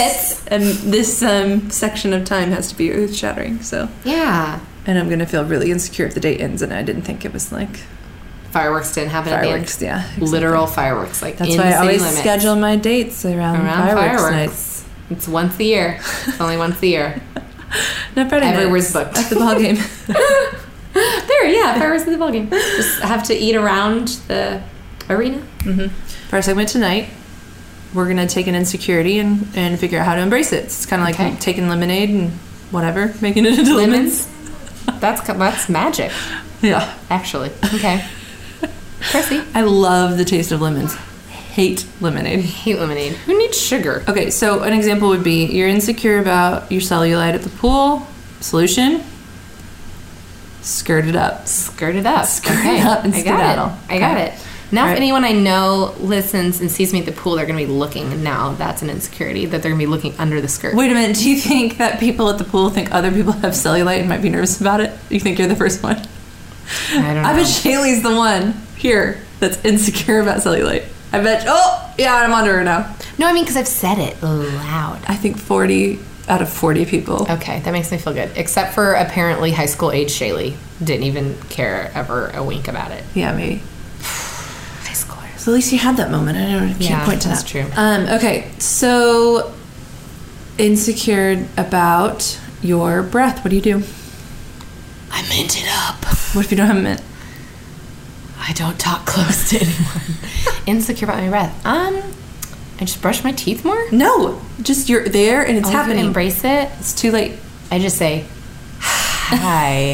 Speaker 2: section of time has to be earth-shattering. So
Speaker 3: yeah,
Speaker 2: and I'm gonna feel really insecure if the date ends and I didn't think it was like
Speaker 3: fireworks didn't happen at the end.
Speaker 2: Yeah, exactly.
Speaker 3: Literal fireworks. Like
Speaker 2: that's why I always schedule my dates around fireworks nights.
Speaker 3: It's once a year. It's only once a year.
Speaker 2: No, Friday
Speaker 3: everywhere's booked
Speaker 2: at the ball game.
Speaker 3: Fireworks at the ball game. Just have to eat around the arena.
Speaker 2: Mm-hmm. For our segment tonight, we're gonna take an insecurity and figure out how to embrace it. It's kind of like taking lemonade and whatever, making it into lemons.
Speaker 3: That's magic.
Speaker 2: Yeah,
Speaker 3: actually. Okay. Chrissy.
Speaker 2: I love the taste of lemons. Hate lemonade.
Speaker 3: Who needs sugar?
Speaker 2: Okay, so an example would be you're insecure about your cellulite at the pool. Solution: skirt it up.
Speaker 3: Skirt it up.
Speaker 2: Skirt it up and skedaddle.
Speaker 3: I got it. Now, if anyone I know listens and sees me at the pool, they're going to be looking. Now, that's an insecurity, that they're going to be looking under the skirt.
Speaker 2: Wait a minute. Do you think that people at the pool think other people have cellulite and might be nervous about it? You think you're the first one?
Speaker 3: I don't know.
Speaker 2: I bet Shaylee's the one here that's insecure about cellulite. I bet, I'm under her now.
Speaker 3: No, I mean, because I've said it loud.
Speaker 2: I think 40 out of 40 people.
Speaker 3: Okay, that makes me feel good. Except for apparently high school age Shaylee. Didn't even care ever a wink about it.
Speaker 2: Yeah, maybe. So at least you had that moment. I can't point to that.
Speaker 3: That's true.
Speaker 2: Okay, so insecure about your breath. What do you do?
Speaker 3: I mint it up.
Speaker 2: What if you don't have a mint?
Speaker 3: I don't talk close to anyone. Insecure about my breath. I just brush my teeth more?
Speaker 2: No, just you're there and it's happening.
Speaker 3: Embrace it.
Speaker 2: It's too late.
Speaker 3: I just say, hi.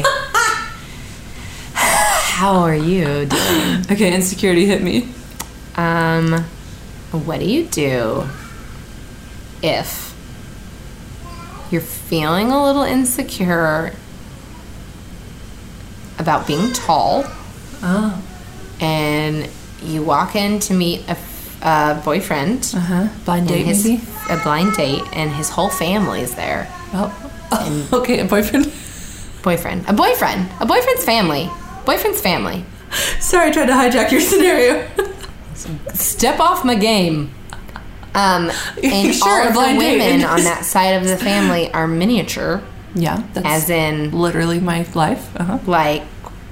Speaker 3: How are you doing?
Speaker 2: Okay, insecurity hit me.
Speaker 3: What do you do if you're feeling a little insecure about being tall?
Speaker 2: Oh.
Speaker 3: And you walk in to meet a boyfriend.
Speaker 2: Blind date, maybe?
Speaker 3: A blind date, and his whole family is there.
Speaker 2: Oh. Okay, a boyfriend.
Speaker 3: A boyfriend's family. Boyfriend's family.
Speaker 2: Sorry, I tried to hijack your scenario.
Speaker 3: Step off my game. And
Speaker 2: sure,
Speaker 3: all of the women on that side of the family are miniature.
Speaker 2: Yeah, that's
Speaker 3: as in
Speaker 2: literally my life.
Speaker 3: Like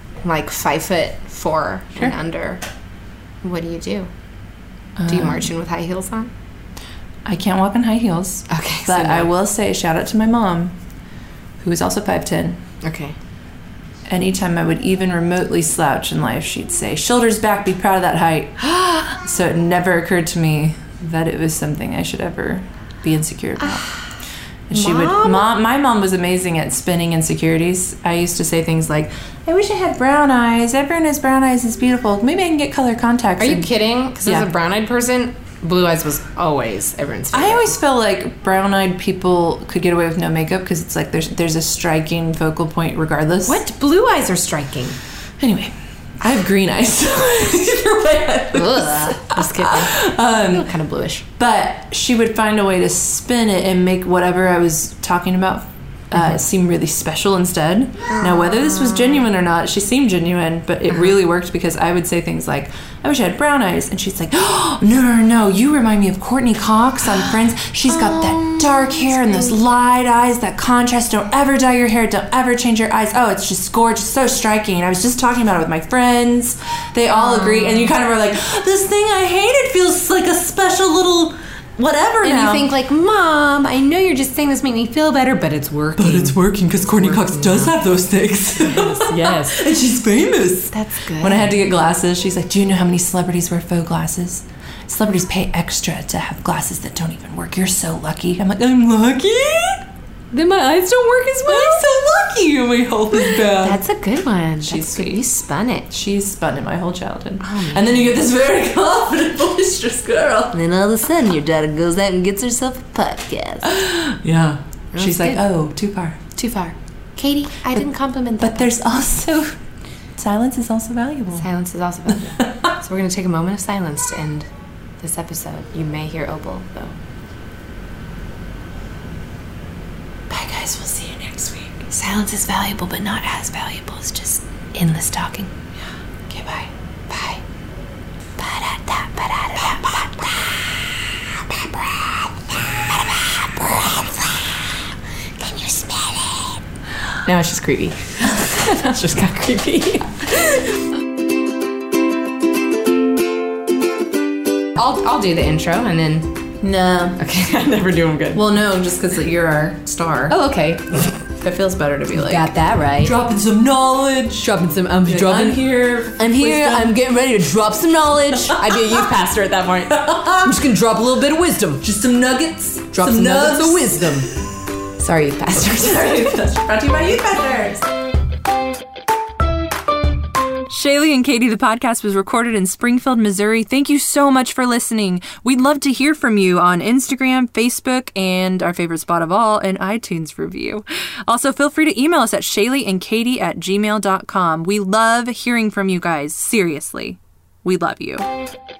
Speaker 3: 5'4" and under. What do you do? Do you march in with high heels on?
Speaker 2: I can't walk in high heels.
Speaker 3: Okay,
Speaker 2: but I will say shout out to my mom, who is also 5'10".
Speaker 3: Okay.
Speaker 2: Anytime I would even remotely slouch in life, she'd say, "Shoulders back, be proud of that height." So it never occurred to me that it was something I should ever be insecure about. And she would. My mom was amazing at spinning insecurities. I used to say things like, "I wish I had brown eyes. Everyone has brown eyes. It's beautiful. Maybe I can get color contacts."
Speaker 3: Are you kidding? Because as a brown-eyed person, blue eyes was always everyone's favorite.
Speaker 2: I always felt like brown-eyed people could get away with no makeup because it's like there's a striking focal point regardless.
Speaker 3: What? Blue eyes are striking.
Speaker 2: Anyway, I have green eyes.
Speaker 3: Ugh, just kidding. Kind of bluish.
Speaker 2: But she would find a way to spin it and make whatever I was talking about seem really special instead. Now, whether this was genuine or not, she seemed genuine, but it really worked because I would say things like, "I wish I had brown eyes," and she's like, "Oh, no, you remind me of Courtney Cox on Friends. She's got that dark hair and those light eyes, that contrast. Don't ever dye your hair. Don't ever change your eyes. Oh, it's just gorgeous, so striking. I was just talking about it with my friends. They all agree." And you kind of are like, "This thing I hated feels like a special little whatever
Speaker 3: and
Speaker 2: now."
Speaker 3: You think like, "Mom, I know you're just saying this to make me feel better, but it's working."
Speaker 2: But it's working because Courtney Cox does have those things.
Speaker 3: Yes.
Speaker 2: And she's famous.
Speaker 3: That's good.
Speaker 2: When I had to get glasses, she's like, "Do you know how many celebrities wear faux glasses? Celebrities pay extra to have glasses that don't even work. You're so lucky." I'm like, "I'm lucky?"
Speaker 3: Then my eyes don't work as well.
Speaker 2: I'm so lucky my health is bad.
Speaker 3: That's a good one.
Speaker 2: She's
Speaker 3: That's good.
Speaker 2: sweet.
Speaker 3: You spun it.
Speaker 2: She's spun it my whole childhood. Oh, and then you get this very confident, boisterous girl.
Speaker 3: And then all of a sudden, your daughter goes out and gets herself a podcast.
Speaker 2: Yeah.
Speaker 3: That's
Speaker 2: She's like,
Speaker 3: good.
Speaker 2: oh, too far.
Speaker 3: Too far. Katie, I didn't compliment that.
Speaker 2: But there's also... Silence is also valuable.
Speaker 3: Silence is also valuable. So we're going to take a moment of silence to end this episode. You may hear Opal, though.
Speaker 2: Bye, guys. We'll see you next week.
Speaker 3: Silence is valuable, but not as valuable as just endless talking.
Speaker 2: Yeah. Okay, bye.
Speaker 3: Bye. Can you smell it? Now it's just creepy. It's just got creepy. I'll do the intro and then...
Speaker 2: No.
Speaker 3: Okay, I never do them good.
Speaker 2: Well, no, just because you're our star.
Speaker 3: Oh, okay.
Speaker 2: It feels better to be like...
Speaker 3: Got that right.
Speaker 2: Dropping some knowledge.
Speaker 3: I'm
Speaker 2: I'm here.
Speaker 3: I'm here.
Speaker 2: Wisdom.
Speaker 3: I'm getting ready to drop some knowledge. I'd be a youth pastor at that point. I'm just gonna drop a little bit of wisdom.
Speaker 2: Just some nuggets.
Speaker 3: Drop some nuggets of wisdom. Sorry, youth pastors.
Speaker 2: Sorry, brought to you by Youth Pastors.
Speaker 1: Shaylee and Katie, the podcast was recorded in Springfield, Missouri. Thank you so much for listening. We'd love to hear from you on Instagram, Facebook, and our favorite spot of all, an iTunes review. Also, feel free to email us at shayleeandkatie@gmail.com. We love hearing from you guys. Seriously, we love you.